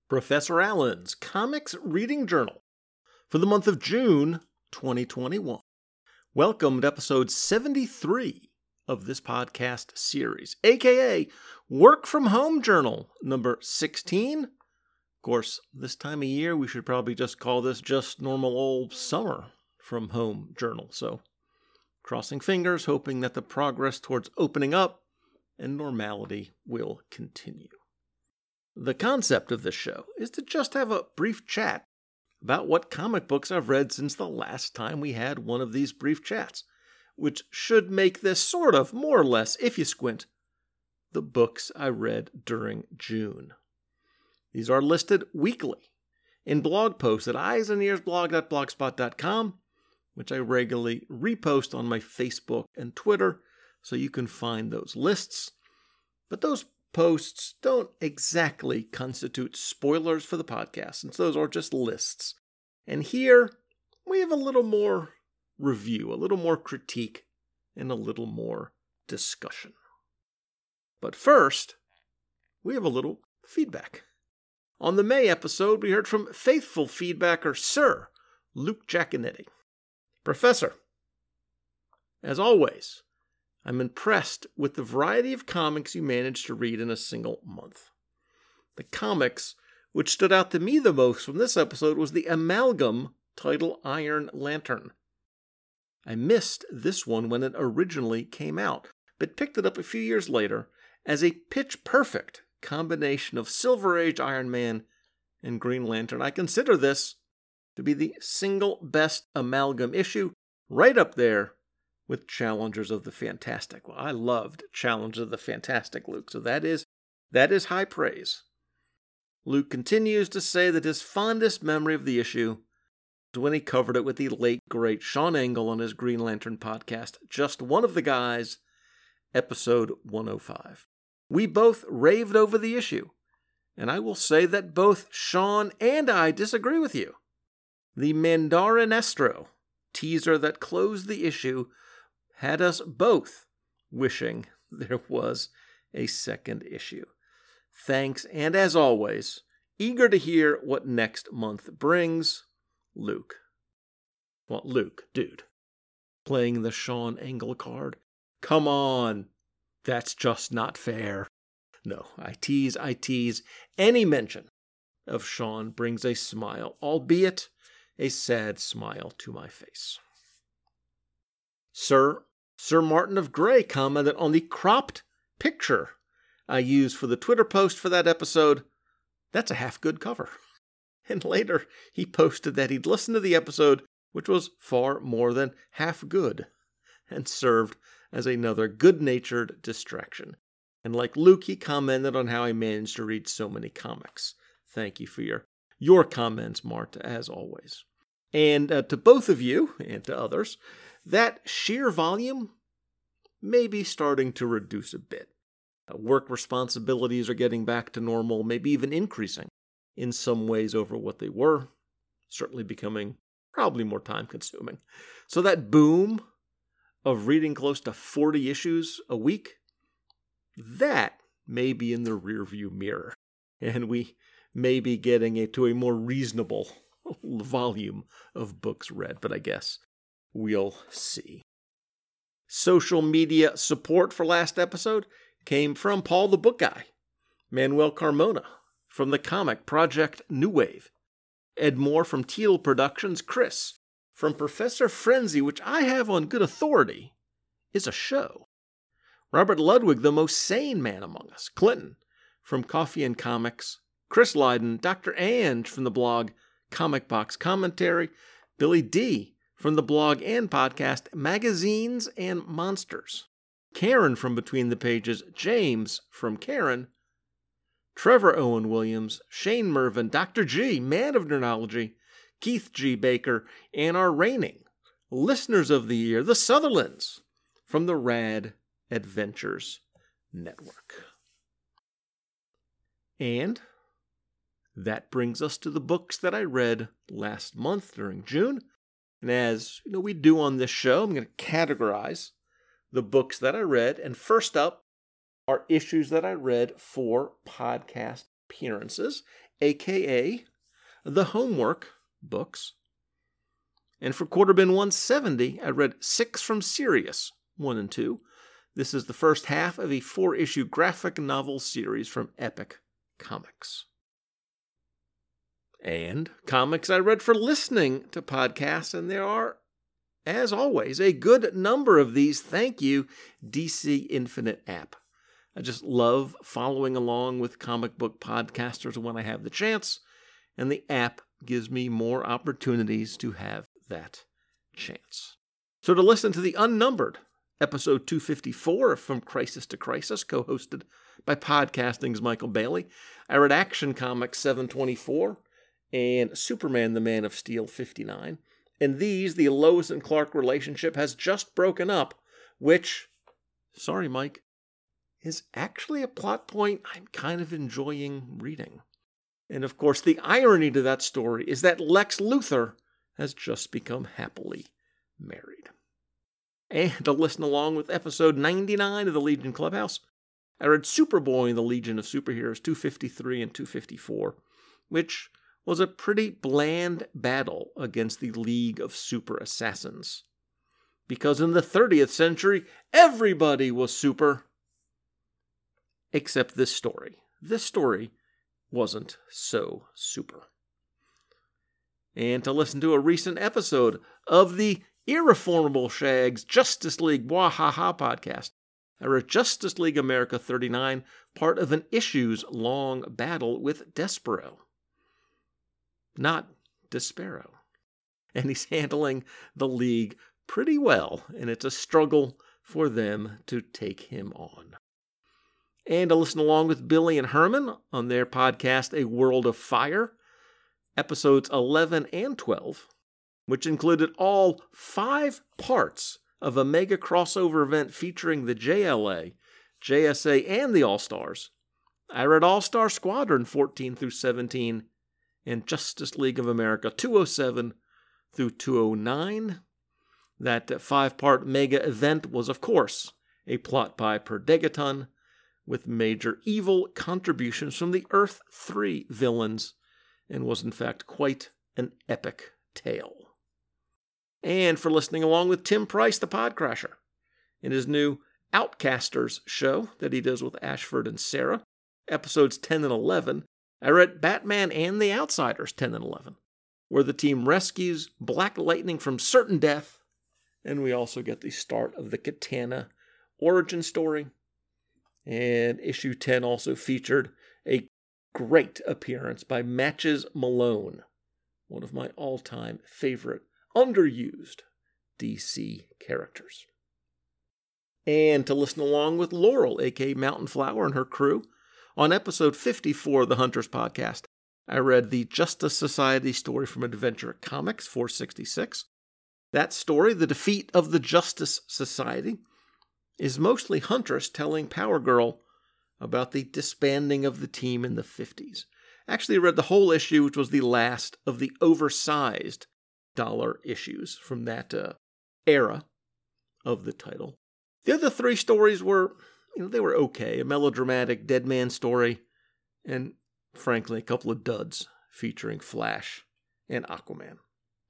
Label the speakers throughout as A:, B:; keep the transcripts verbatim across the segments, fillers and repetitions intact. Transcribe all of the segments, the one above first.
A: Professor Allen's Comics Reading Journal for the month of June twenty twenty-one. Welcome to episode seventy-three of this podcast series, aka Work From Home Journal number sixteen. Of course, this time of year we should probably just call this just normal old summer from home journal. So, crossing fingers, hoping that the progress towards opening up and normality will continue. The concept of this show is to just have a brief chat about what comic books I've read since the last time we had one of these brief chats, which should make this sort of, more or less, if you squint, the books I read during June. These are listed weekly in blog posts at eyes and ears blog dot blogspot dot com, which I regularly repost on my Facebook and Twitter, so you can find those lists. But those posts don't exactly constitute spoilers for the podcast, since those are just lists. And here, we have a little more review, a little more critique, and a little more discussion. But first, we have a little feedback. On the May episode, we heard from faithful feedbacker Sir Luke Giaconetti. Professor, as always, I'm impressed with the variety of comics you managed to read in a single month. The comics which stood out to me the most from this episode was the amalgam title Iron Lantern. I missed this one when it originally came out, but picked it up a few years later as a pitch-perfect combination of Silver Age Iron Man and Green Lantern. I consider this to be the single best amalgam issue, right up there with Challengers of the Fantastic. Well, I loved Challengers of the Fantastic, Luke, so that is that is high praise. Luke continues to say that his fondest memory of the issue was when he covered it with the late, great Sean Engel on his Green Lantern podcast, Just One of the Guys, episode one oh five. We both raved over the issue, and I will say that both Sean and I disagree with you. The Mandarinestro teaser that closed the issue had us both wishing there was a second issue. Thanks, and as always, eager to hear what next month brings, Luke. Well, Luke, dude, playing the Sean Engel card? Come on, that's just not fair. No, I tease, I tease. Any mention of Sean brings a smile, albeit a sad smile, to my face. Sir Sir Martin of Grey commented on the cropped picture I used for the Twitter post for that episode. That's a half-good cover. And later, he posted that he'd listened to the episode, which was far more than half-good, and served as another good-natured distraction. And like Luke, he commented on how I managed to read so many comics. Thank you for your, your comments, Mart, as always. And uh, to both of you, and to others, that sheer volume may be starting to reduce a bit. Uh, work responsibilities are getting back to normal, maybe even increasing in some ways over what they were, certainly becoming probably more time-consuming. So that boom of reading close to forty issues a week, that may be in the rearview mirror, and we may be getting a, to a more reasonable volume of books read, but I guess we'll see. Social media support for last episode came from Paul the Book Guy, Manuel Carmona from the comic Project New Wave, Ed Moore from Teal Productions, Chris from Professor Frenzy, which I have on good authority is a show, Robert Ludwig, the most sane man among us, Clinton from Coffee and Comics, Chris Lydon, Doctor Ange from the blog Comic Box Commentary, Billy D. from the blog and podcast Magazines and Monsters, Karen from Between the Pages, James from Karen, Trevor Owen Williams, Shane Mervin, Doctor G, Man of Nerdology, Keith G. Baker, and our reigning Listeners of the Year, the Sutherlands, from the Rad Adventures Network. And that brings us to the books that I read last month during June. And as you know, we do on this show, I'm going to categorize the books that I read. And first up are issues that I read for podcast appearances. aka the Homework books. And for Quarter Bin one seventy, I read Six from Sirius, one and two. This is the first half of a four-issue graphic novel series from Epic Comics. And comics I read for listening to podcasts, and there are, as always, a good number of these. Thank you, D C Infinite app. I just love following along with comic book podcasters when I have the chance, and the app gives me more opportunities to have that chance. So to listen to the Unnumbered, episode two fifty-four of From Crisis to Crisis, co-hosted by Podcasting's Michael Bailey, I read Action Comics seven twenty-four and Superman the Man of Steel fifty-nine. In these, the Lois and Clark relationship has just broken up, which, sorry Mike, is actually a plot point I'm kind of enjoying reading. And of course, the irony to that story is that Lex Luthor has just become happily married. And to listen along with episode ninety-nine of the Legion Clubhouse, I read Superboy and the Legion of Superheroes two fifty-three and two fifty-four, which was a pretty bland battle against the League of Super Assassins. Because in the thirtieth century, everybody was super. Except this story. This story wasn't so super. And to listen to a recent episode of the Irreformable Shag's Justice League Wahaha podcast, I read Justice League America thirty-nine, part of an issues-long battle with Despero. Not Despero. And he's handling the League pretty well, and it's a struggle for them to take him on. And to listen along with Billy and Herman on their podcast, A World of Fire, episodes eleven and twelve, which included all five parts of a mega crossover event featuring the J L A, J S A, and the All-Stars. I read All-Star Squadron fourteen through seventeen and Justice League of America two oh seven through two oh nine. That five-part mega event was, of course, a plot by Per Degaton, with major evil contributions from the Earth three villains, and was in fact quite an epic tale. And for listening along with Tim Price, the Podcrasher, in his new Outcasters show that he does with Ashford and Sarah, episodes ten and eleven, I read Batman and the Outsiders ten and eleven, where the team rescues Black Lightning from certain death, and we also get the start of the Katana origin story. And issue ten also featured a great appearance by Matches Malone, one of my all-time favorite underused D C characters. And to listen along with Laurel, aka Mountain Flower, and her crew, on episode fifty-four of the Hunters podcast, I read the Justice Society story from Adventure Comics four sixty-six. That story, The Defeat of the Justice Society, is mostly Huntress telling Power Girl about the disbanding of the team in the fifties. Actually, I read the whole issue, which was the last of the oversized dollar issues from that uh, era of the title. The other three stories were, you know, they were okay. A melodramatic Dead Man story, and frankly, a couple of duds featuring Flash and Aquaman.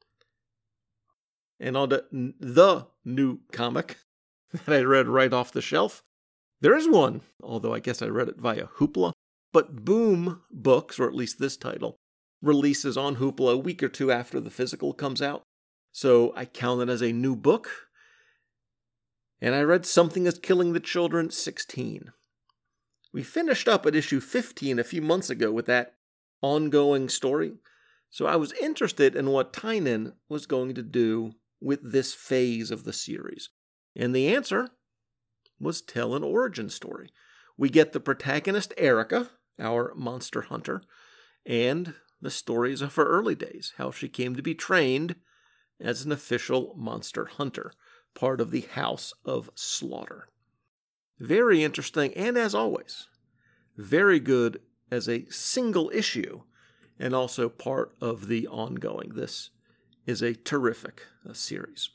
A: And on to the new comic that I read right off the shelf. There is one, although I guess I read it via Hoopla. But Boom Books, or at least this title, releases on Hoopla a week or two after the physical comes out. So I count it as a new book. And I read Something Is Killing the Children sixteen. We finished up at issue fifteen a few months ago with that ongoing story. So I was interested in what Tynion was going to do with this phase of the series. And the answer was tell an origin story. We get the protagonist, Erica, our monster hunter, and the stories of her early days, how she came to be trained as an official monster hunter, part of the House of Slaughter. Very interesting, and as always, very good as a single issue, and also part of the ongoing. This is a terrific uh, series.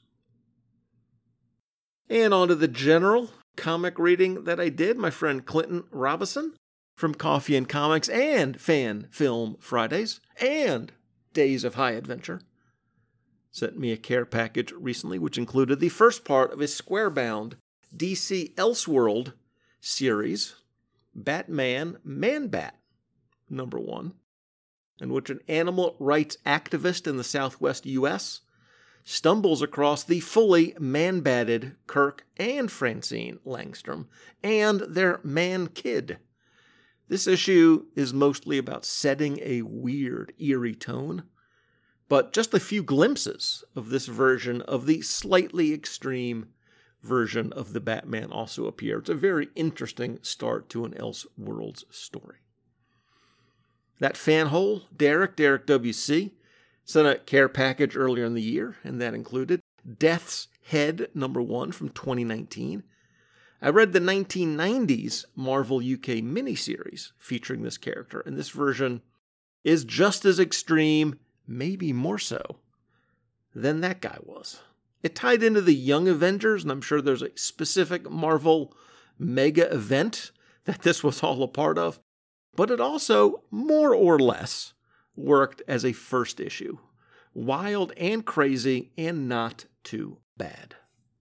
A: And on to the general comic reading that I did. My friend Clinton Robinson from Coffee and Comics and Fan Film Fridays and Days of High Adventure sent me a care package recently, which included the first part of a square-bound D C Elseworld series, Batman Man-Bat, number one, in which an animal rights activist in the southwest U S stumbles across the fully man-batted Kirk and Francine Langstrom and their man-kid. This issue is mostly about setting a weird, eerie tone, but just a few glimpses of this version of the slightly extreme version of the Batman also appear. It's a very interesting start to an Elseworlds story. That fanhole, Derek, Derek W C, sent a care package earlier in the year, and that included Death's Head number one from twenty nineteen. I read the nineteen nineties Marvel U K miniseries featuring this character, and this version is just as extreme, maybe more so, than that guy was. It tied into the Young Avengers, and I'm sure there's a specific Marvel mega event that this was all a part of, but it also, more or less, worked as a first issue. Wild and crazy and not too bad.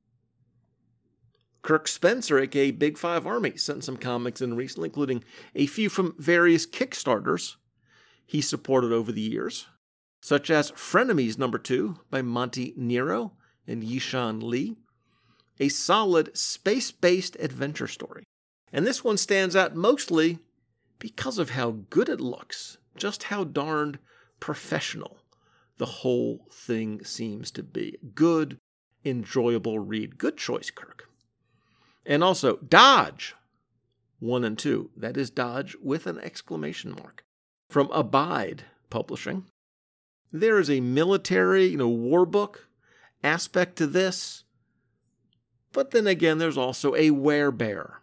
A: Kirk Spencer, aka Big Five Army, sent some comics in recently, including a few from various Kickstarters he supported over the years, such as Frenemies number two by Monty Nero and Yishan Lee, a solid space-based adventure story. And this one stands out mostly because of how good it looks, just how darned professional the whole thing seems to be. Good, enjoyable read. Good choice, Kirk. And also, Dodge, one and two. That is Dodge with an exclamation mark. From Abide Publishing. There is a military, you know, war book aspect to this. But then again, there's also a werebear.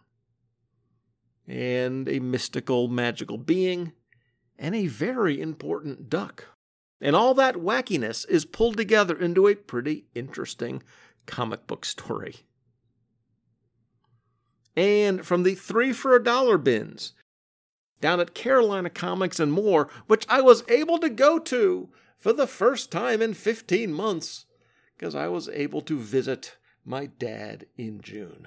A: And a mystical, magical being. And a very important duck. And all that wackiness is pulled together into a pretty interesting comic book story. And from the three for a dollar bins, down at Carolina Comics and More, which I was able to go to for the first time in fifteen months, because I was able to visit my dad in June.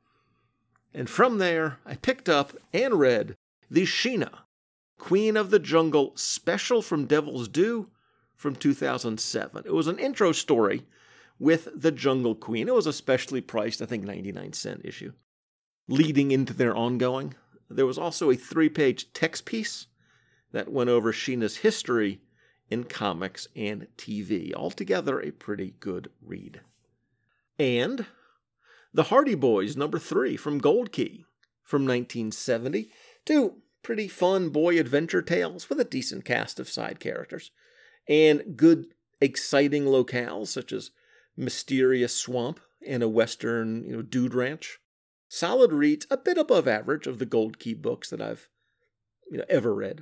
A: And from there, I picked up and read the Sheena, Queen of the Jungle special from Devil's Due from two thousand seven. It was an intro story with the Jungle Queen. It was a specially priced, I think, ninety-nine cent issue. Leading into their ongoing, there was also a three-page text piece that went over Sheena's history in comics and T V. Altogether, a pretty good read. And The Hardy Boys, number three, from Gold Key, from nineteen seventy. Two pretty fun boy adventure tales with a decent cast of side characters. And good, exciting locales, such as Mysterious Swamp and a western, you know, dude ranch. Solid reads, a bit above average of the Gold Key books that I've you know, ever read.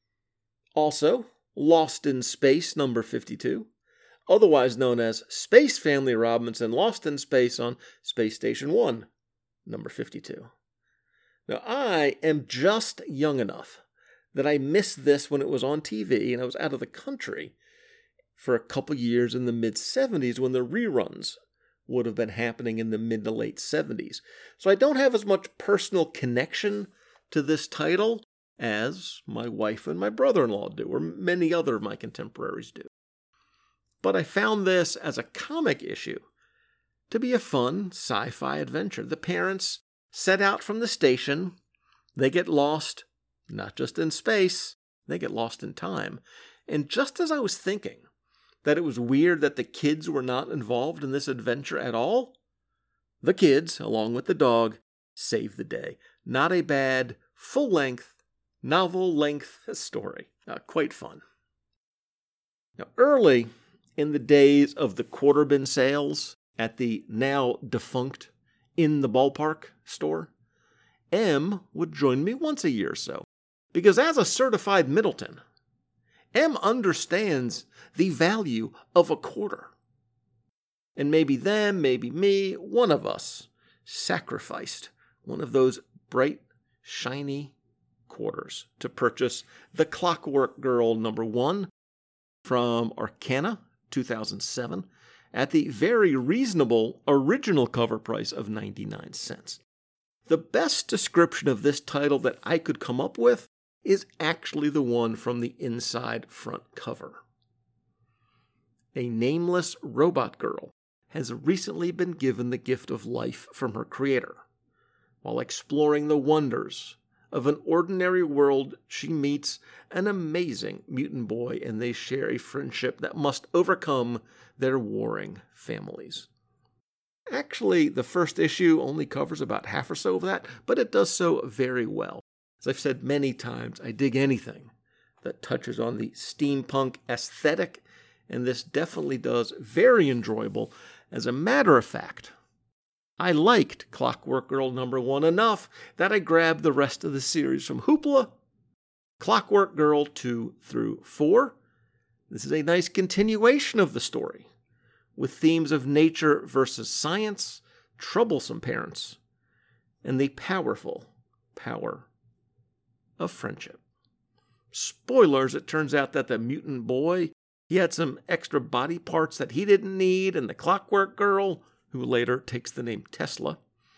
A: Also, Lost in Space, number fifty-two, otherwise known as Space Family Robinson Lost in Space on Space Station one, number fifty-two. Now, I am just young enough that I missed this when it was on T V, and I was out of the country for a couple years in the mid-seventies when the reruns would have been happening in the mid to late seventies. So I don't have as much personal connection to this title as my wife and my brother-in-law do, or many other of my contemporaries do. But I found this as a comic issue to be a fun sci-fi adventure. The parents set out from the station. They get lost, not just in space, they get lost in time. And just as I was thinking that it was weird that the kids were not involved in this adventure at all, the kids, along with the dog, save the day. Not a bad, full-length, novel-length story. Uh, quite fun. Now, early in the days of the quarter bin sales at the now defunct In the Ballpark store, M would join me once a year or so. Because as a certified Middleton, M understands the value of a quarter. And maybe them, maybe me, one of us sacrificed one of those bright, shiny quarters to purchase The Clockwork Girl number one from Arcana, two thousand seven, at the very reasonable original cover price of ninety-nine cents. The best description of this title that I could come up with is actually the one from the inside front cover. A nameless robot girl has recently been given the gift of life from her creator. While exploring the wonders of an ordinary world, she meets an amazing mutant boy, and they share a friendship that must overcome their warring families. Actually, the first issue only covers about half or so of that, but it does so very well. As I've said many times, I dig anything that touches on the steampunk aesthetic, and this definitely does very enjoyable. As a matter of fact, I liked Clockwork Girl number one enough that I grabbed the rest of the series from Hoopla, Clockwork Girl two through four. This is a nice continuation of the story, with themes of nature versus science, troublesome parents, and the powerful power of friendship. Spoilers, it turns out that the mutant boy, he had some extra body parts that he didn't need, and the Clockwork Girl, who later takes the name Tesla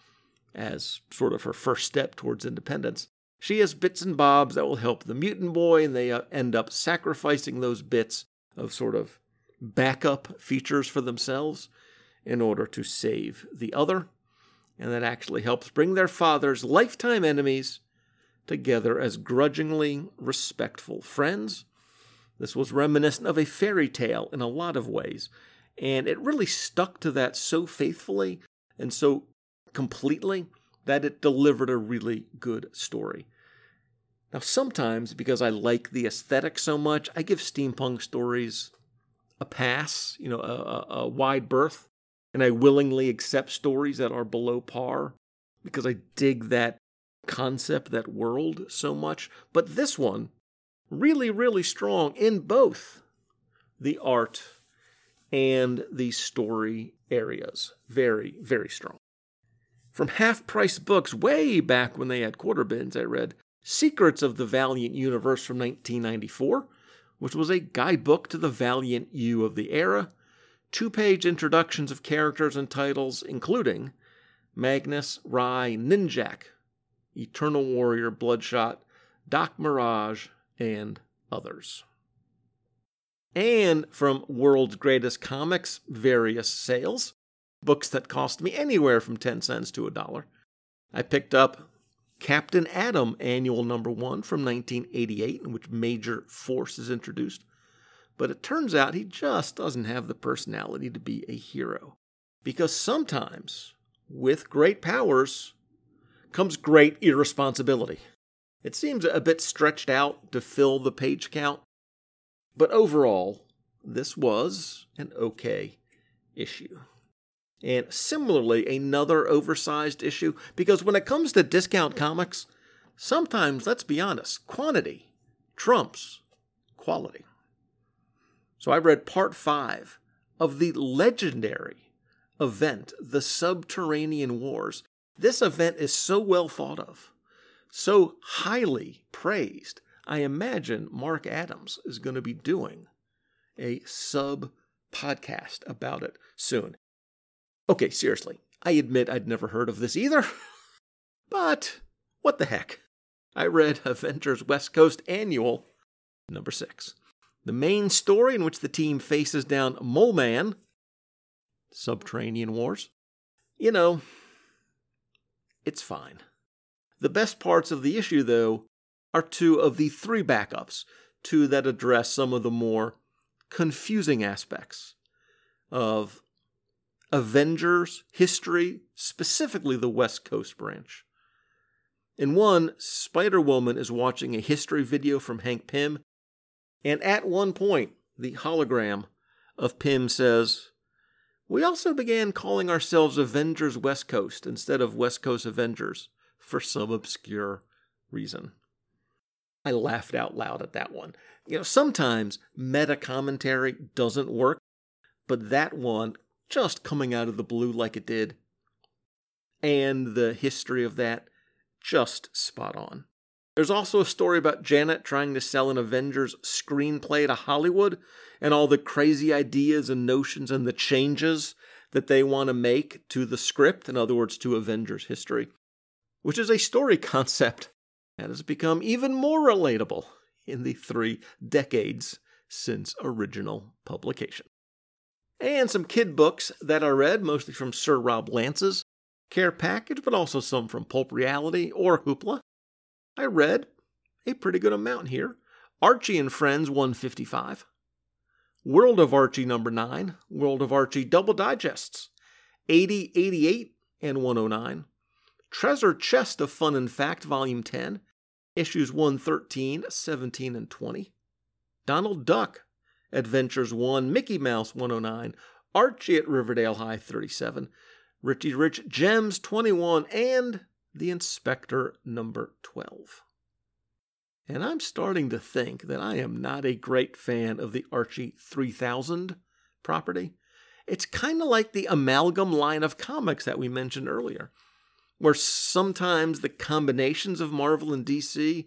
A: as sort of her first step towards independence, she has bits and bobs that will help the mutant boy, and they uh, end up sacrificing those bits of sort of backup features for themselves in order to save the other. And that actually helps bring their father's lifetime enemies together as grudgingly respectful friends. This was reminiscent of a fairy tale in a lot of ways, and it really stuck to that so faithfully and so completely that it delivered a really good story. Now, sometimes, because I like the aesthetic so much, I give steampunk stories a pass, you know, a, a, a wide berth, and I willingly accept stories that are below par because I dig that concept, that world so much. But this one, really, really strong in both the art and the story areas. Very, very strong. From half-price books way back when they had quarter bins, I read Secrets of the Valiant Universe from nineteen ninety-four, which was a guidebook to the Valiant U of the era, two-page introductions of characters and titles, including Magnus, Rai, Ninjak, Eternal Warrior, Bloodshot, Doc Mirage, and others. And from World's Greatest Comics, various sales, books that cost me anywhere from ten cents to a dollar, I picked up Captain Atom Annual Number One from nineteen eighty-eight, in which Major Force is introduced. But it turns out he just doesn't have the personality to be a hero. Because sometimes, with great powers, comes great irresponsibility. It seems a bit stretched out to fill the page count, but overall, this was an okay issue. And similarly, another oversized issue, because when it comes to discount comics, sometimes, let's be honest, quantity trumps quality. So I read part five of the legendary event, The Subterranean Wars. This event is so well thought of, so highly praised. I imagine Mark Adams is going to be doing a sub-podcast about it soon. Okay, seriously, I admit I'd never heard of this either, but what the heck? I read Avengers West Coast Annual number six. The main story in which the team faces down Mole Man, Subterranean Wars. You know, it's fine. The best parts of the issue, though, are two of the three backups, two that address some of the more confusing aspects of Avengers history, specifically the West Coast branch. In one, Spider-Woman is watching a history video from Hank Pym, and at one point, the hologram of Pym says, "We also began calling ourselves Avengers West Coast instead of West Coast Avengers for some obscure reason." I laughed out loud at that one. You know, sometimes meta commentary doesn't work, but that one, just coming out of the blue like it did, and the history of that, just spot on. There's also a story about Janet trying to sell an Avengers screenplay to Hollywood and all the crazy ideas and notions and the changes that they want to make to the script, in other words, to Avengers history, which is a story concept that has become even more relatable in the three decades since original publication. And some kid books that I read, mostly from Sir Rob Lance's care package, but also some from Pulp Reality or Hoopla. I read a pretty good amount here. Archie and Friends one fifty-five. World of Archie number nine. World of Archie double digests. eighty, eighty-eight, and one oh nine. Treasure Chest of Fun and Fact volume ten. Issues one thirteen, seventeen, and twenty. Donald Duck Adventures one. Mickey Mouse one oh nine. Archie at Riverdale High thirty-seven. Richie Rich Gems twenty-one. And The Inspector number twelve. And I'm starting to think that I am not a great fan of the Archie three thousand property. It's kind of like the Amalgam line of comics that we mentioned earlier, where sometimes the combinations of Marvel and D C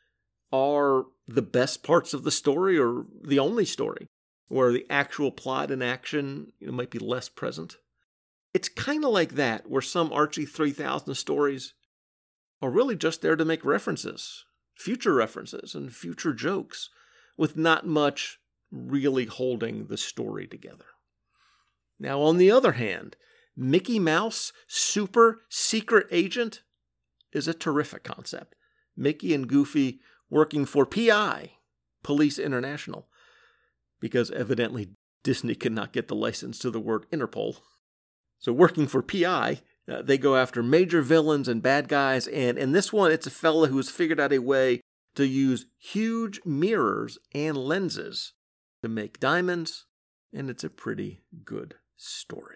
A: are the best parts of the story or the only story, where the actual plot and action, you know, might be less present. It's kind of like that, where some Archie three thousand stories are really just there to make references, future references, and future jokes, with not much really holding the story together. Now, on the other hand, Mickey Mouse Super Secret Agent is a terrific concept. Mickey and Goofy working for P I, Police International, because evidently Disney could not get the license to the word Interpol. So working for P I, uh, they go after major villains and bad guys, and in this one, it's a fella who has figured out a way to use huge mirrors and lenses to make diamonds, and it's a pretty good story.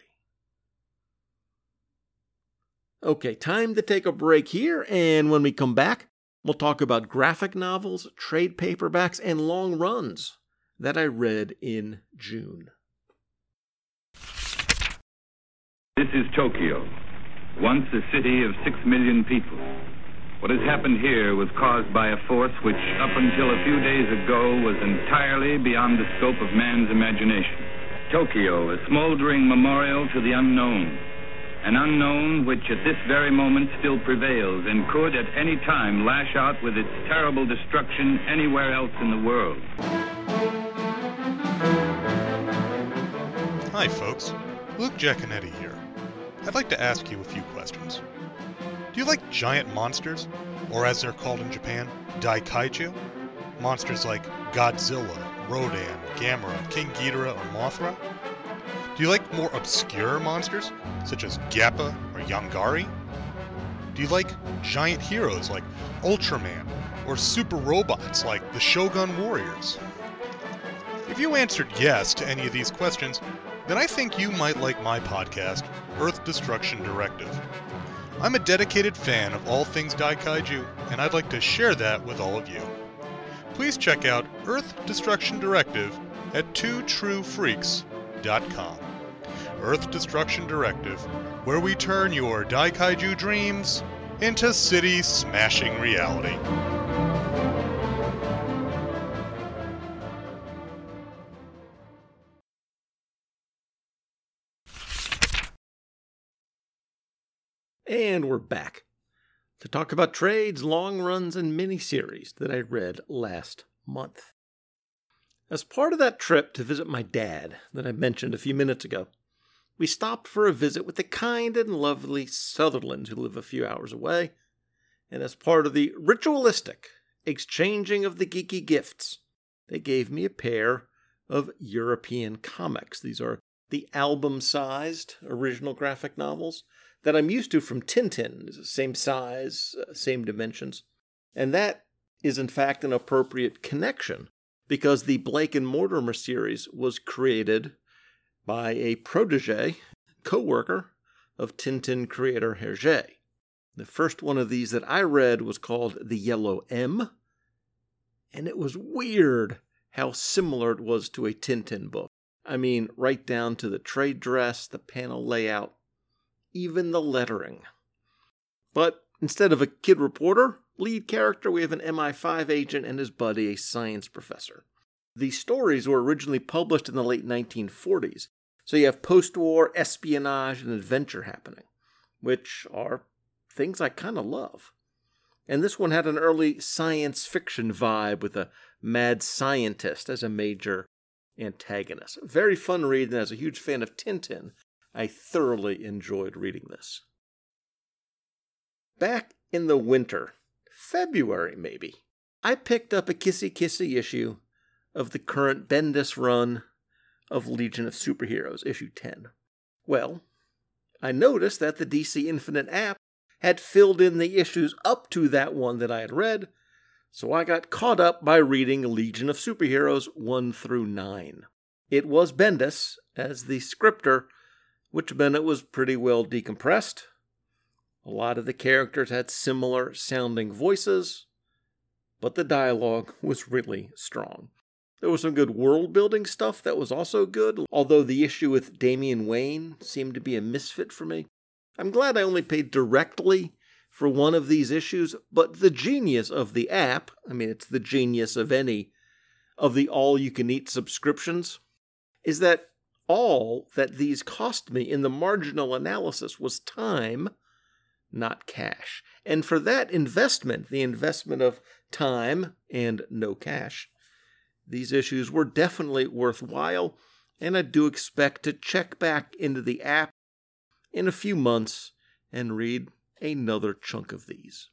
A: Okay, time to take a break here, and when we come back, we'll talk about graphic novels, trade paperbacks, and long runs that I read in June.
B: This is Tokyo, once a city of six million people. What has happened here was caused by a force which, up until a few days ago, was entirely beyond the scope of man's imagination. Tokyo, a smoldering memorial to the unknown. An unknown which at this very moment still prevails and could at any time lash out with its terrible destruction anywhere else in the world.
C: Hi folks, Luke Giaconetti here. I'd like to ask you a few questions. Do you like giant monsters, or as they're called in Japan, Daikaiju? Monsters like Godzilla, Rodan, Gamera, King Ghidorah, or Mothra? Do you like more obscure monsters, such as Gappa or Yongari? Do you like giant heroes like Ultraman, or super robots like the Shogun Warriors? If you answered yes to any of these questions, then I think you might like my podcast, Earth Destruction Directive. I'm a dedicated fan of all things Daikaiju, and I'd like to share that with all of you. Please check out Earth Destruction Directive at two true freaks dot com. Earth Destruction Directive, where we turn your Daikaiju dreams into city-smashing reality.
A: And we're back to talk about trades, long runs, and miniseries that I read last month. As part of that trip to visit my dad that I mentioned a few minutes ago, we stopped for a visit with the kind and lovely Sutherlands who live a few hours away, and as part of the ritualistic exchanging of the geeky gifts, they gave me a pair of European comics. These are the album-sized original graphic novels that I'm used to from Tintin, same size, same dimensions. And that is in fact an appropriate connection, because the Blake and Mortimer series was created by a protege, co-worker of Tintin creator Hergé. The first one of these that I read was called The Yellow M, and it was weird how similar it was to a Tintin book. I mean, right down to the trade dress, the panel layout, even the lettering. But instead of a kid reporter lead character, we have an M I five agent and his buddy, a science professor. The stories were originally published in the late nineteen forties, so you have post-war espionage and adventure happening, which are things I kind of love. And this one had an early science fiction vibe with a mad scientist as a major antagonist. Very fun read, and as a huge fan of Tintin, I thoroughly enjoyed reading this. Back in the winter, February maybe, I picked up a kissy-kissy issue of the current Bendis run of Legion of Superheroes, issue ten. Well, I noticed that the D C Infinite app had filled in the issues up to that one that I had read, so I got caught up by reading Legion of Superheroes one through nine. It was Bendis as the scripter, which meant it was pretty well decompressed. A lot of the characters had similar sounding voices, but the dialogue was really strong. There was some good world-building stuff that was also good, although the issue with Damian Wayne seemed to be a misfit for me. I'm glad I only paid directly for one of these issues, but the genius of the app, I mean, it's the genius of any of the all-you-can-eat subscriptions, is that all that these cost me in the marginal analysis was time, not cash. And for that investment, the investment of time and no cash, these issues were definitely worthwhile, and I do expect to check back into the app in a few months and read another chunk of these.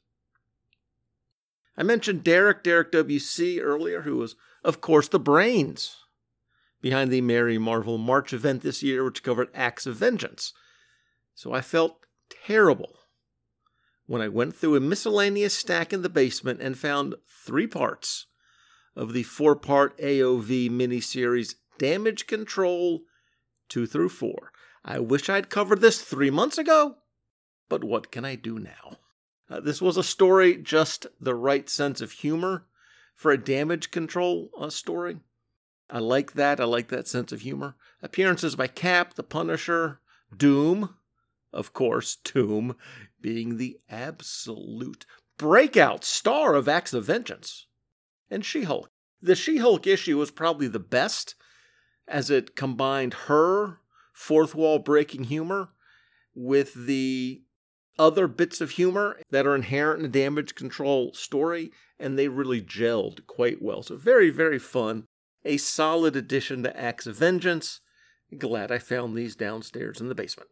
A: I mentioned Derek, Derek W C earlier, who was, of course, the brains behind the Merry Marvel March event this year, which covered Acts of Vengeance. So I felt terrible when I went through a miscellaneous stack in the basement and found three parts of the four-part A O V miniseries Damage Control two through four. I wish I'd covered this three months ago, but what can I do now? Uh, this was a story, just the right sense of humor for a Damage Control uh, story. I like that. I like that sense of humor. Appearances by Cap, the Punisher, Doom, of course, Doom being the absolute breakout star of Acts of Vengeance, and She-Hulk. The She-Hulk issue was probably the best, as it combined her fourth wall breaking humor with the other bits of humor that are inherent in a Damage Control story, and they really gelled quite well. So very, very fun. A solid addition to Acts of Vengeance. Glad I found these downstairs in the basement.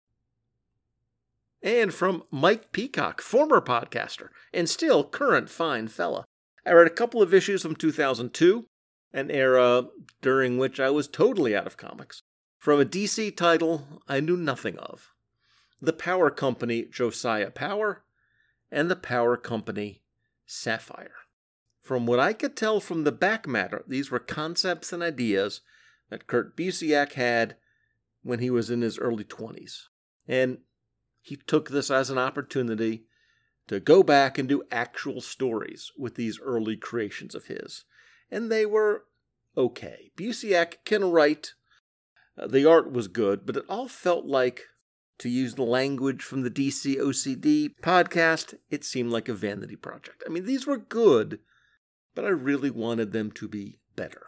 A: And from Mike Peacock, former podcaster, and still current fine fella, I read a couple of issues from two thousand two, an era during which I was totally out of comics, from a D C title I knew nothing of. The Power Company Josiah Power, and the Power Company Sapphire. From what I could tell from the back matter, these were concepts and ideas that Kurt Busiek had when he was in his early twenties. And he took this as an opportunity to go back and do actual stories with these early creations of his. And they were okay. Busiek can write. Uh, the art was good, but it all felt like, to use the language from the D C O C D podcast, it seemed like a vanity project. I mean, these were good, but I really wanted them to be better.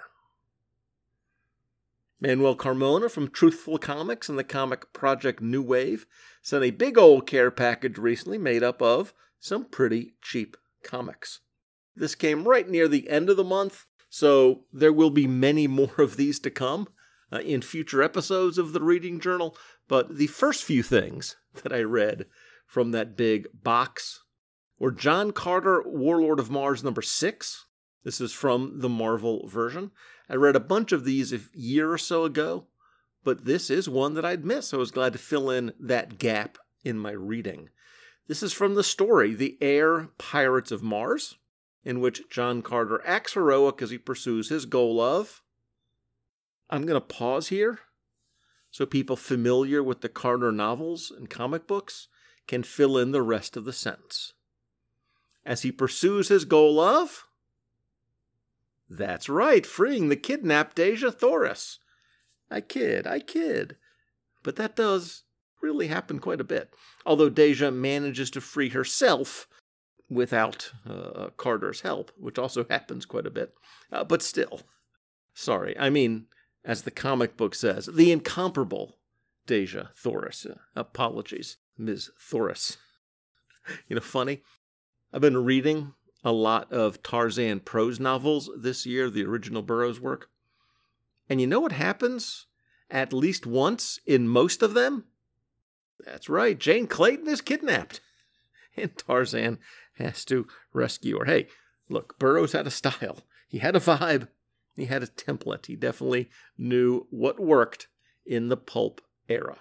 A: Manuel Carmona from Truthful Comics and the comic project New Wave sent a big old care package recently made up of some pretty cheap comics. This came right near the end of the month, so there will be many more of these to come uh, in future episodes of the Reading Journal, but the first few things that I read from that big box were John Carter, Warlord of Mars number six. This is from the Marvel version. I read a bunch of these a year or so ago, but this is one that I'd missed, so I was glad to fill in that gap in my reading. This is from the story, The Air Pirates of Mars, in which John Carter acts heroic as he pursues his goal of... I'm going to pause here so people familiar with the Carter novels and comic books can fill in the rest of the sentence. As he pursues his goal of... That's right, freeing the kidnapped Dejah Thoris. I kid, I kid. But that does really happen quite a bit. Although Dejah manages to free herself without uh, Carter's help, which also happens quite a bit. Uh, but still, sorry, I mean, as the comic book says, the incomparable Dejah Thoris. Uh, apologies, Miz Thoris. You know, funny, I've been reading a lot of Tarzan prose novels this year, the original Burroughs work. And you know what happens at least once in most of them? That's right, Jane Clayton is kidnapped. And Tarzan has to rescue her. Hey, look, Burroughs had a style. He had a vibe. He had a template. He definitely knew what worked in the pulp era.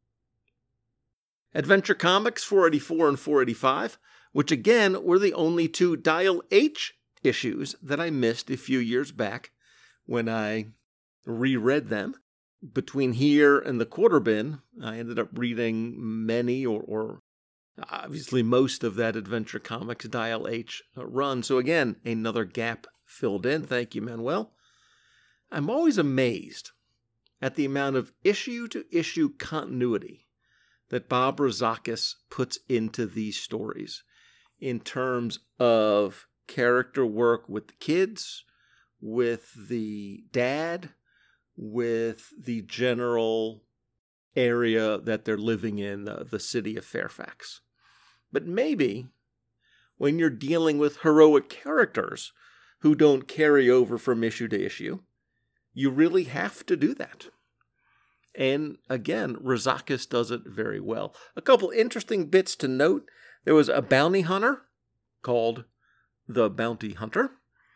A: Adventure Comics four eighty-four and four eighty-five, which again were the only two Dial H issues that I missed a few years back when I reread them. Between here and the Quarter Bin, I ended up reading many or, or obviously most of that Adventure Comics Dial H run. So again, another gap filled in. Thank you, Manuel. I'm always amazed at the amount of issue-to-issue continuity that Bob Rozakis puts into these stories in terms of character work with the kids, with the dad, with the general area that they're living in, the, the city of Fairfax. But maybe when you're dealing with heroic characters who don't carry over from issue to issue, you really have to do that. And again, Rozakis does it very well. A couple interesting bits to note. There was a bounty hunter called the Bounty Hunter,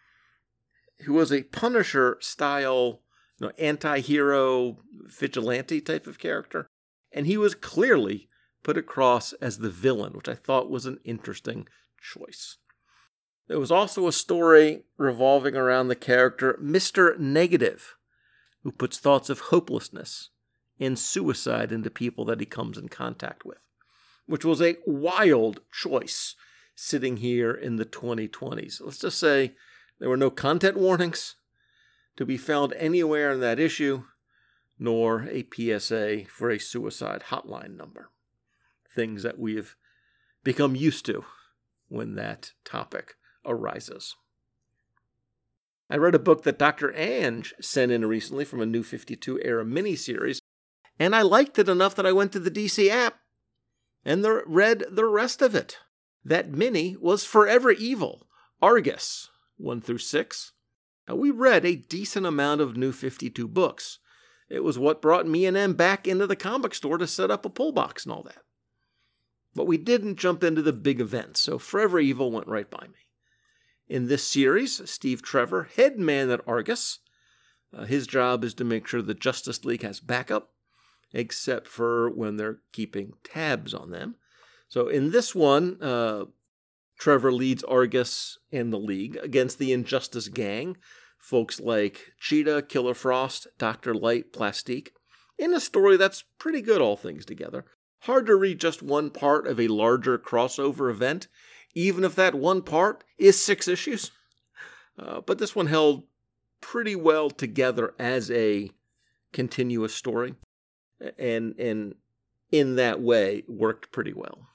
A: who was a Punisher-style, you know, anti-hero, vigilante type of character. And he was clearly put across as the villain, which I thought was an interesting choice. There was also a story revolving around the character Mister Negative, who puts thoughts of hopelessness and suicide into people that he comes in contact with, which was a wild choice sitting here in the twenty twenties. Let's just say there were no content warnings to be found anywhere in that issue, nor a P S A for a suicide hotline number. Things that we've become used to when that topic arises. I read a book that Doctor Ange sent in recently from a New fifty-two era miniseries, and I liked it enough that I went to the D C app and the, read the rest of it. That mini was Forever Evil, Argus, one through six. Now, we read a decent amount of New fifty-two books. It was what brought me and Em back into the comic store to set up a pull box and all that. But we didn't jump into the big events, so Forever Evil went right by me. In this series, Steve Trevor, head man at Argus, uh, his job is to make sure the Justice League has backup, except for when they're keeping tabs on them. So in this one, uh, Trevor leads Argus and the League against the Injustice Gang, folks like Cheetah, Killer Frost, Doctor Light, Plastique, in a story that's pretty good, all things together. Hard to read just one part of a larger crossover event, even if that one part is six issues. Uh, but this one held pretty well together as a continuous story, and, and in that way worked pretty well.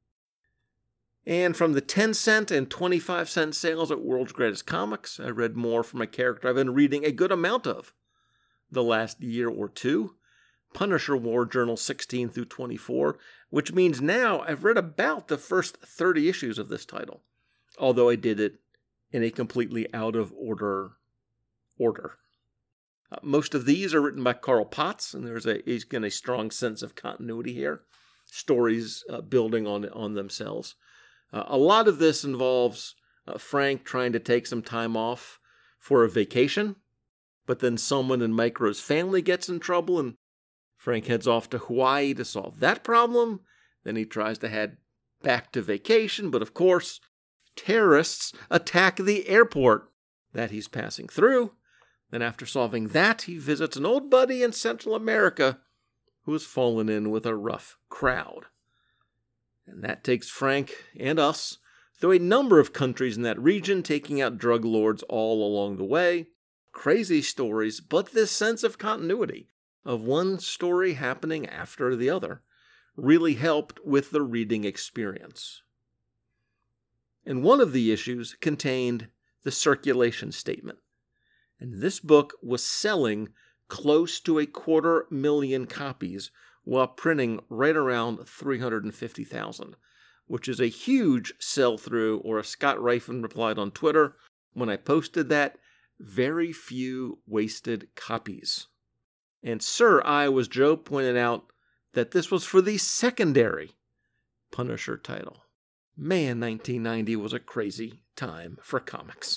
A: And from the ten cent and twenty-five cent sales at World's Greatest Comics, I read more from a character I've been reading a good amount of the last year or two, Punisher War Journal sixteen through twenty-four, which means now I've read about the first thirty issues of this title, although I did it in a completely out of order order. Uh, most of these are written by Carl Potts, and there's a, again, a strong sense of continuity here, stories uh, building on, on themselves. Uh, a lot of this involves uh, Frank trying to take some time off for a vacation, but then someone in Micro's family gets in trouble, and Frank heads off to Hawaii to solve that problem. Then he tries to head back to vacation, but of course, terrorists attack the airport that he's passing through. Then after solving that, he visits an old buddy in Central America who has fallen in with a rough crowd. And that takes Frank and us through a number of countries in that region, taking out drug lords all along the way. Crazy stories, but this sense of continuity of one story happening after the other really helped with the reading experience. And one of the issues contained the circulation statement. And this book was selling close to a quarter million copies while printing right around three hundred fifty thousand, which is a huge sell-through, or as Scott Rifen replied on Twitter when I posted that, very few wasted copies. And Sir Iowa's Joe pointed out that this was for the secondary Punisher title. Man, nineteen ninety was a crazy time for comics.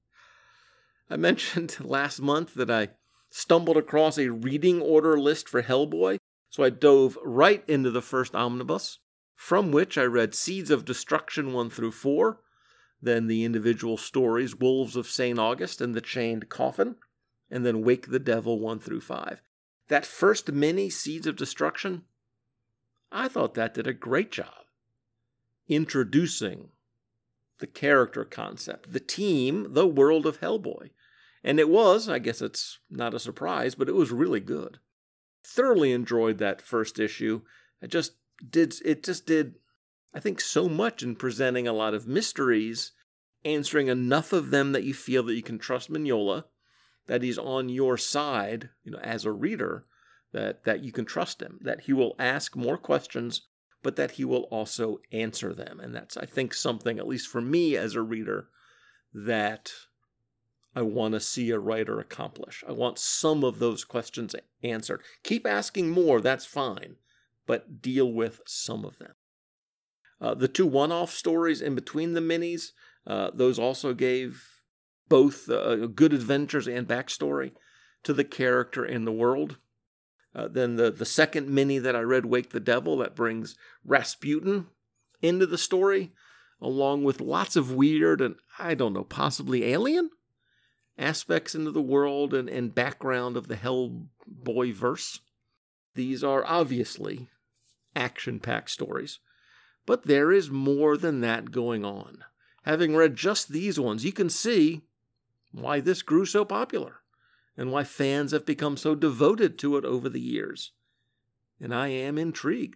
A: I mentioned last month that I stumbled across a reading order list for Hellboy, so I dove right into the first omnibus, from which I read Seeds of Destruction one through four, then the individual stories Wolves of Saint August and The Chained Coffin, and then Wake the Devil one through five. That first mini, Seeds of Destruction, I thought that did a great job introducing the character concept, the team, the world of Hellboy. And it was, I guess it's not a surprise, but it was really good. Thoroughly enjoyed that first issue. I just did, it just did, I think, so much in presenting a lot of mysteries, answering enough of them that you feel that you can trust Mignola, that he's on your side, you know, as a reader, that, that you can trust him, that he will ask more questions, but that he will also answer them. And that's, I think, something, at least for me as a reader, that I want to see a writer accomplish. I want some of those questions answered. Keep asking more, that's fine, but deal with some of them. Uh, the two one-off stories in between the minis, uh, those also gave both uh, good adventures and backstory to the character and the world. Uh, then the, the second mini that I read, Wake the Devil, that brings Rasputin into the story, along with lots of weird and, I don't know, possibly alien aspects into the world and, and background of the Hellboy verse. These are obviously action-packed stories, but there is more than that going on. Having read just these ones, you can see why this grew so popular and why fans have become so devoted to it over the years. And I am intrigued.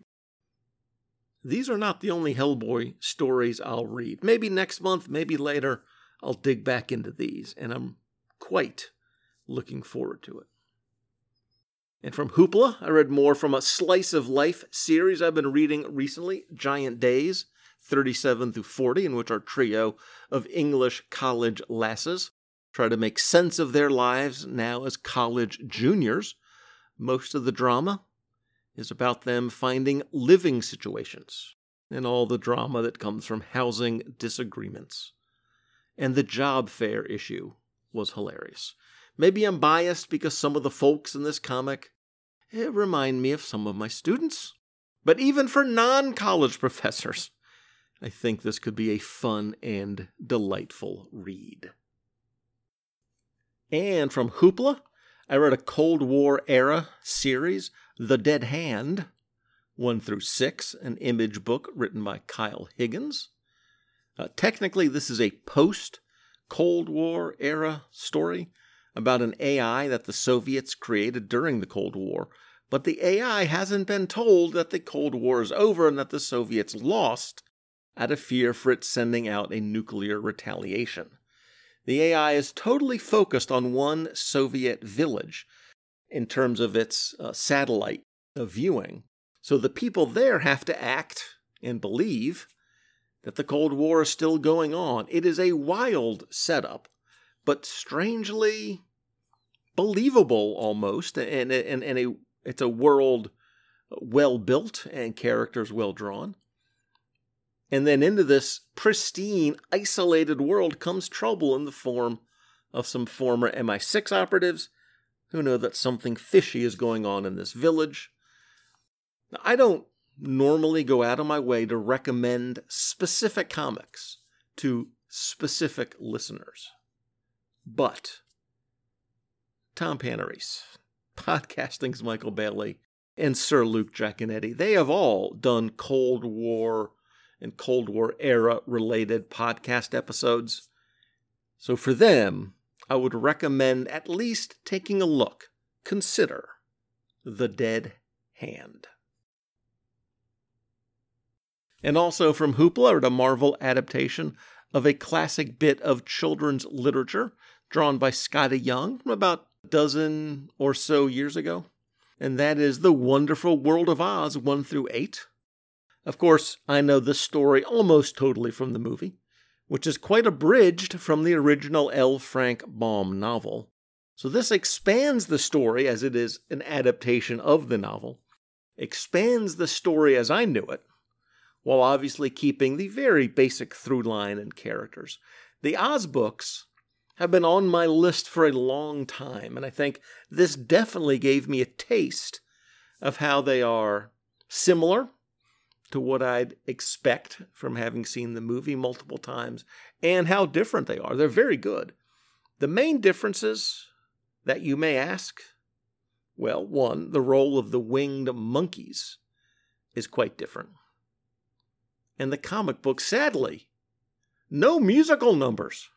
A: These are not the only Hellboy stories I'll read. Maybe next month, maybe later, I'll dig back into these, and I'm quite looking forward to it. And from Hoopla, I read more from a Slice of Life series I've been reading recently, Giant Days, thirty-seven through forty, in which our trio of English college lasses try to make sense of their lives now as college juniors. Most of the drama is about them finding living situations and all the drama that comes from housing disagreements. And the job fair issue was hilarious. Maybe I'm biased because some of the folks in this comic eh, remind me of some of my students. But even for non-college professors, I think this could be a fun and delightful read. And from Hoopla, I read a Cold War era series, The Dead Hand, one through six, an Image book written by Kyle Higgins. Uh, technically, this is a post-Cold War era story about an A I that the Soviets created during the Cold War, but the A I hasn't been told that the Cold War is over and that the Soviets lost out of fear for it sending out a nuclear retaliation. The A I is totally focused on one Soviet village in terms of its uh, satellite of viewing. So the people there have to act and believe that the Cold War is still going on. It is a wild setup, but strangely believable almost, and, and, and a, it's a world well built and characters well drawn. And then into this pristine, isolated world comes trouble in the form of some former M I six operatives who know that something fishy is going on in this village. Now, I don't normally go out of my way to recommend specific comics to specific listeners. But Tom Panarese, Podcasting's Michael Bailey, and Sir Luke Giaconetti, they have all done Cold War and Cold War era related podcast episodes. So for them, I would recommend at least taking a look. Consider The Dead Hand. And also from Hoopla, or the Marvel adaptation of a classic bit of children's literature drawn by Skottie Young from about a dozen or so years ago. And that is The Wonderful World of Oz one through eight. Of course, I know this story almost totally from the movie, which is quite abridged from the original L. Frank Baum novel. So this expands the story, as it is an adaptation of the novel, expands the story as I knew it, while obviously keeping the very basic through line and characters. The Oz books have been on my list for a long time, and I think this definitely gave me a taste of how they are similar to what I'd expect from having seen the movie multiple times, and how different they are. They're very good. The main differences that you may ask, well, one, the role of the winged monkeys is quite different. And the comic book, sadly, no musical numbers.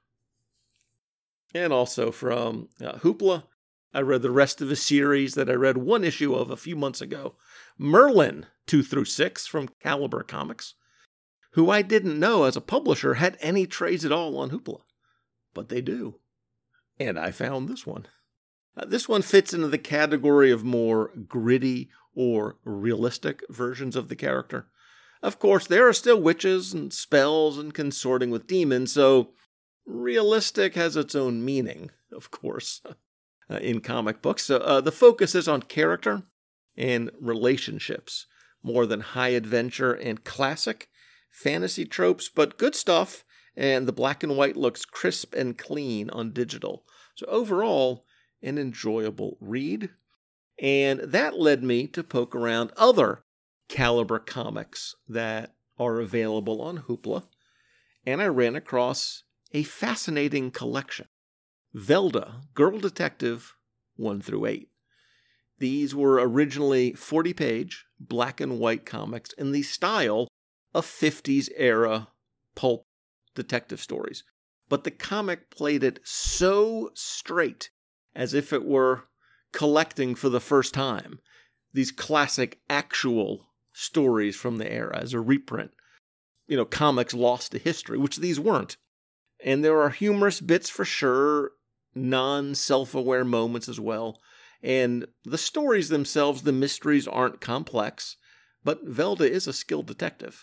A: And also from uh, Hoopla, I read the rest of a series that I read one issue of a few months ago, Merlin two through six from Caliber Comics, who I didn't know as a publisher had any trades at all on Hoopla. But they do. And I found this one. Uh, this one fits into the category of more gritty or realistic versions of the character. Of course, there are still witches and spells and consorting with demons, so realistic has its own meaning, of course, uh, in comic books. So uh, the focus is on character and relationships, more than high adventure and classic fantasy tropes, but good stuff, and the black and white looks crisp and clean on digital. So overall, an enjoyable read. And that led me to poke around other Caliber comics that are available on Hoopla, and I ran across a fascinating collection. Velda, Girl Detective one through eight. These were originally forty-page black and white comics in the style of fifties-era pulp detective stories, but the comic played it so straight, as if it were collecting for the first time these classic actual stories from the era as a reprint. You know, comics lost to history, which these weren't. And there are humorous bits for sure, non-self-aware moments as well. And the stories themselves, the mysteries aren't complex, but Velda is a skilled detective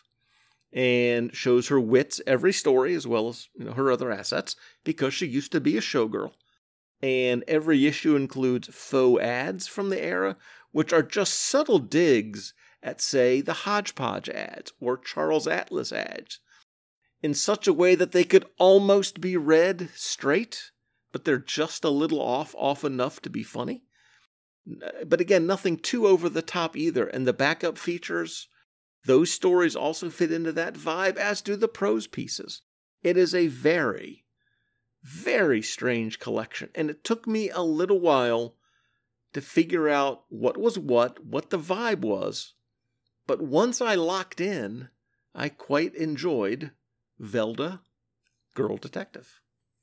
A: and shows her wits every story as well as, you know, her other assets, because she used to be a showgirl. And every issue includes faux ads from the era, which are just subtle digs at, say, the Hodgepodge ads or Charles Atlas ads, in such a way that they could almost be read straight, but they're just a little off, off enough to be funny. But again, nothing too over the top either. And the backup features, those stories also fit into that vibe, as do the prose pieces. It is a very, very strange collection, and it took me a little while to figure out what was what, what the vibe was. But once I locked in, I quite enjoyed Velda, Girl Detective.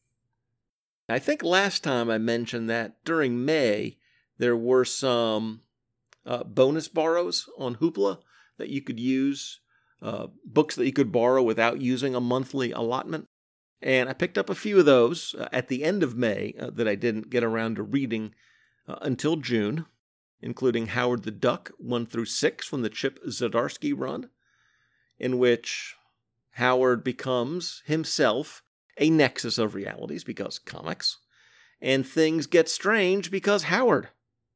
A: I think last time I mentioned that during May, there were some uh, bonus borrows on Hoopla that you could use, uh, books that you could borrow without using a monthly allotment. And I picked up a few of those uh, at the end of May uh, that I didn't get around to reading uh, until June, including Howard the Duck one through six from the Chip Zdarsky run, in which Howard becomes himself a nexus of realities because comics, and things get strange because Howard.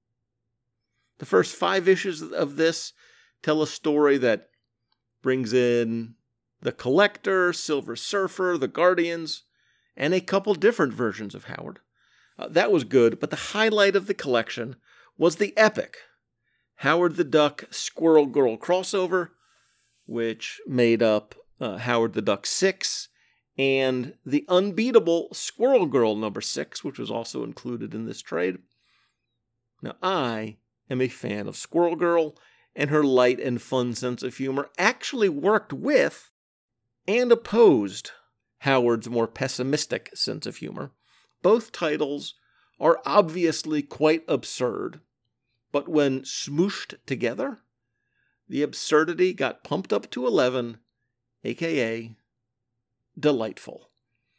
A: The first five issues of this tell a story that brings in the Collector, Silver Surfer, the Guardians, and a couple different versions of Howard. Uh, that was good, but the highlight of the collection was the epic Howard the Duck Squirrel Girl crossover, which made up uh, Howard the Duck six, and the unbeatable Squirrel Girl number six, which was also included in this trade. Now, I am a fan of Squirrel Girl, and her light and fun sense of humor actually worked with and opposed Howard's more pessimistic sense of humor. Both titles are obviously quite absurd, but when smooshed together, the absurdity got pumped up to eleven, aka delightful.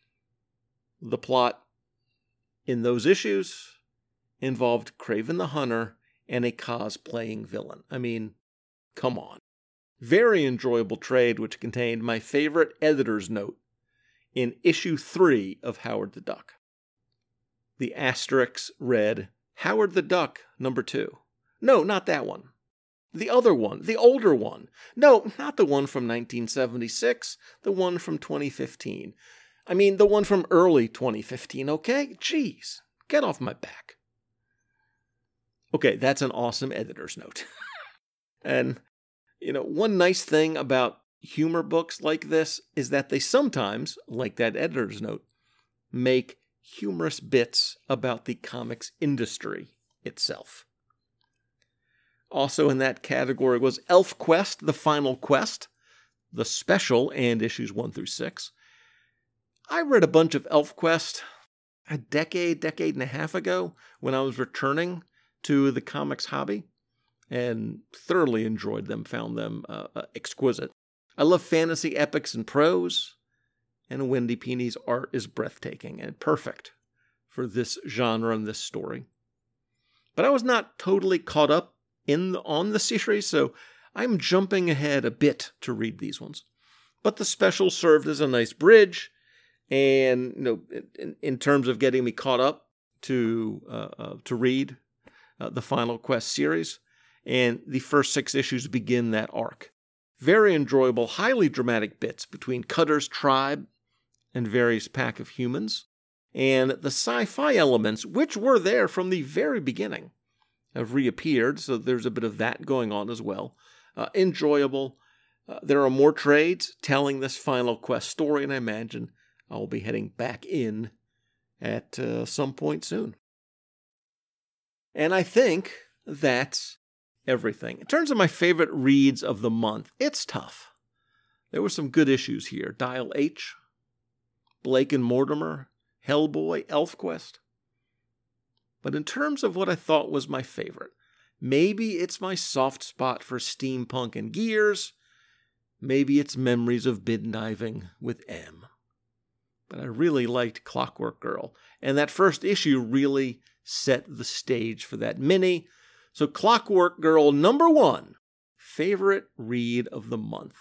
A: The plot in those issues involved Kraven the Hunter and a cosplaying villain. I mean, come on. Very enjoyable trade, which contained my favorite editor's note in issue three of Howard the Duck. The asterisk read, Howard the Duck, number two. No, not that one. The other one, the older one. No, not the one from nineteen seventy-six, the one from twenty fifteen. I mean, the one from early twenty fifteen, okay? Jeez, get off my back. Okay, that's an awesome editor's note. And, you know, one nice thing about humor books like this is that they sometimes, like that editor's note, make humorous bits about the comics industry itself. Also in that category was ElfQuest, The Final Quest, the special and issues one through six. I read a bunch of ElfQuest a decade, decade and a half ago when I was returning to the comics hobby and thoroughly enjoyed them, found them uh, uh, exquisite. I love fantasy epics and prose, and Wendy Pini's art is breathtaking and perfect for this genre and this story. But I was not totally caught up in the, on the series, so I'm jumping ahead a bit to read these ones. But the special served as a nice bridge, and you know, in, in terms of getting me caught up to uh, uh, to read uh, the Final Quest series, and the first six issues begin that arc. Very enjoyable, highly dramatic bits between Cutter's tribe and various pack of humans, and the sci-fi elements, which were there from the very beginning, have reappeared, so there's a bit of that going on as well. Uh, enjoyable. Uh, there are more trades telling this Final Quest story, and I imagine I'll be heading back in at uh, some point soon. And I think that's everything. In terms of my favorite reads of the month, it's tough. There were some good issues here. Dial H, Blake and Mortimer, Hellboy, ElfQuest. But in terms of what I thought was my favorite, maybe it's my soft spot for steampunk and gears. Maybe it's memories of bin diving with M. But I really liked Clockwork Girl, and that first issue really set the stage for that mini. So Clockwork Girl, number one, favorite read of the month.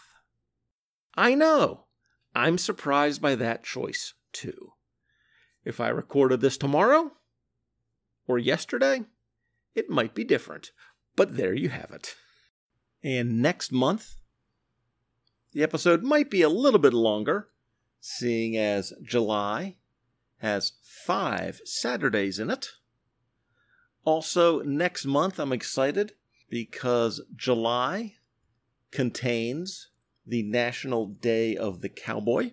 A: I know, I'm surprised by that choice, too. If I recorded this tomorrow, or yesterday, it might be different. But there you have it. And next month, the episode might be a little bit longer, seeing as July has five Saturdays in it. Also, next month, I'm excited because July contains the National Day of the Cowboy.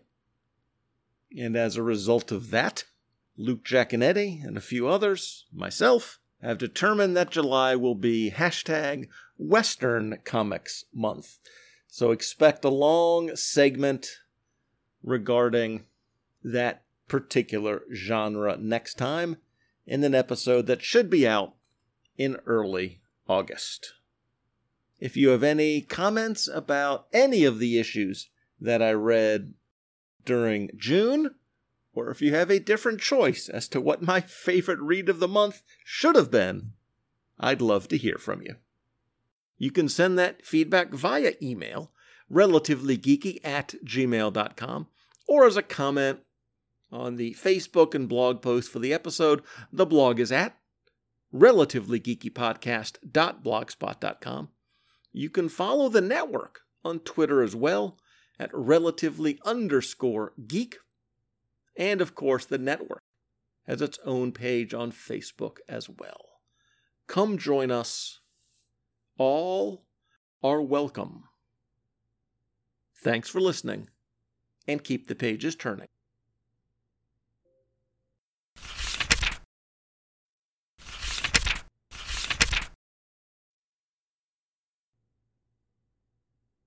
A: And as a result of that, Luke Giaconetti and a few others, myself, have determined that July will be hashtag Western Comics Month. So expect a long segment regarding that particular genre next time in an episode that should be out in early August. If you have any comments about any of the issues that I read during June, or if you have a different choice as to what my favorite read of the month should have been, I'd love to hear from you. You can send that feedback via email, relativelygeeky at gmail dot com, or as a comment on the Facebook and blog post for the episode. The blog is at relativelygeekypodcast dot blogspot dot com. You can follow the network on Twitter as well, at relatively underscore geek. And, of course, the network has its own page on Facebook as well. Come join us. All are welcome. Thanks for listening, and keep the pages turning.